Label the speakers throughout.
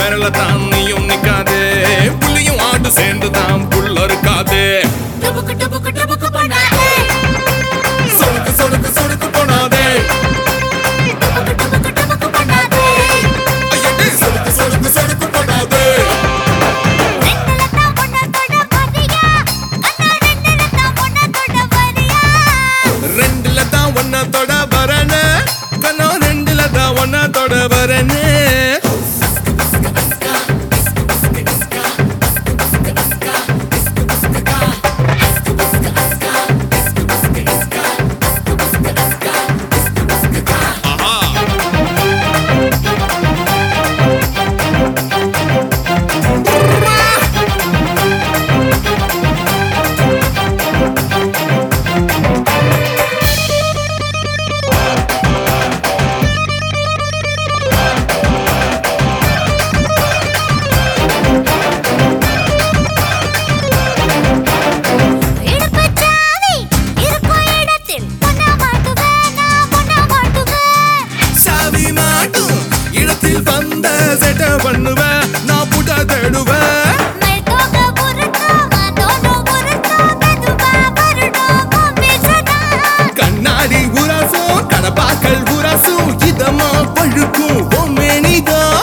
Speaker 1: விரல தான் நீயும் நிக்காதே, புள்ளியும் ஆடு சேர்ந்துதான் புள்ள இருக்காதே.
Speaker 2: டபுக்கு டபுக்கு டபுக்கு பண்ணாதே,
Speaker 1: சொடுக்கு சொடுக்கு சொடுக்கு போனாதே,
Speaker 2: டபுக்கு டபுக்கு டபுக்கு பண்ணாதே.
Speaker 1: ஐயடி சொடுக்கு சொடுக்கு சொடுக்கு போனாதே.
Speaker 2: ரெண்டுல தான் ஒண்ணா தொட வரியா, கண்ணா ரெண்டுல தான் ஒண்ணா தொட
Speaker 1: ரெண்டுல தான் ஒன்னா தொட வரனே, கண்ணா ரெண்டுல தான்
Speaker 2: வரியா.
Speaker 1: ஒன்னா தொட வரனே. சாவி மாட்டும் இடத்தில் வந்த செட்ட பண்ணுவேன், நான் புட தேடுவேன். கண்ணாடி உரசும் கடப்பாக்கள் உரசும் இதமா பழுக்கும் பொம்மேனிதான்.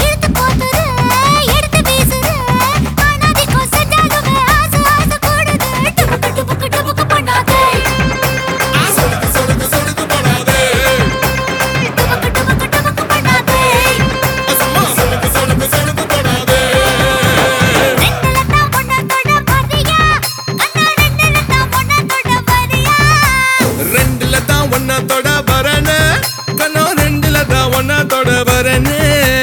Speaker 1: சொடுக்கு சொடுக்கு சொடுக்கு போனாதே, அசம்மா சொடுக்கு சொடுக்கு சொடுக்கு போனாதே. ரெண்டுல தான் ஒன்னா தொட வரனே, கண்ணா ரெண்டுல தான் ஒன்னா தொட வரனே.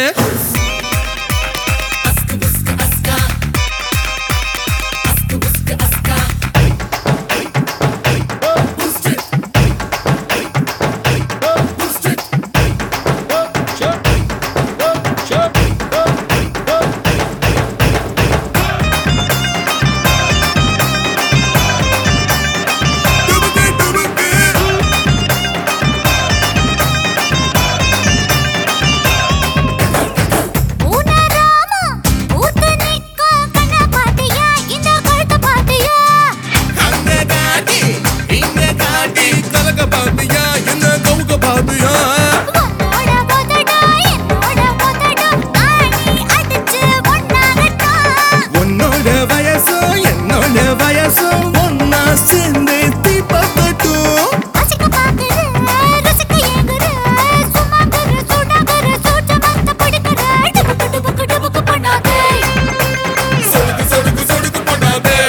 Speaker 1: டுபுக்கு டுபுக்கு அங்க காட்டி இங்க காட்டி கலக்க பாத்தியா, என்ன கவுக்க பாத்தியா. உன்னோட வயசும் என்னோட வயசும் ஒன்னா சேர்ந்து தீபத்தட்டும். சொடுக்கு சொடுக்கு சொடுக்கு போனாதே,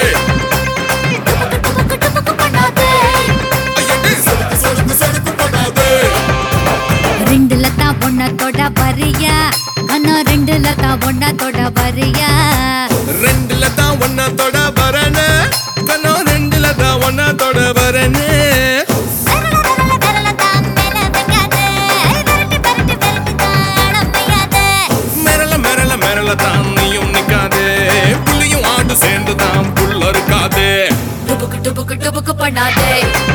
Speaker 1: ஐயடி சொடுக்கு சொடுக்கு சொடுக்கு போனாதே.
Speaker 2: ரெண்டுல தான் ஒண்ணா தொட வரியா, கண்ணா ரெண்டுல தான் ஒண்ணா தொட வரியா.
Speaker 1: ரெண்டுல தான் ஒன்னா தொட வரனே, கண்ணா ரெண்டுல தான் ஒன்னா தொட வரனே. மிரள மிரள மிரள தான் நீயும் நிக்காதே, புள்ளியும் ஆடு சேர்ந்துதான் புள்ள இருக்காதே.
Speaker 2: டபுக்கு டபுக்கு டபுக்கு பண்ணாதே.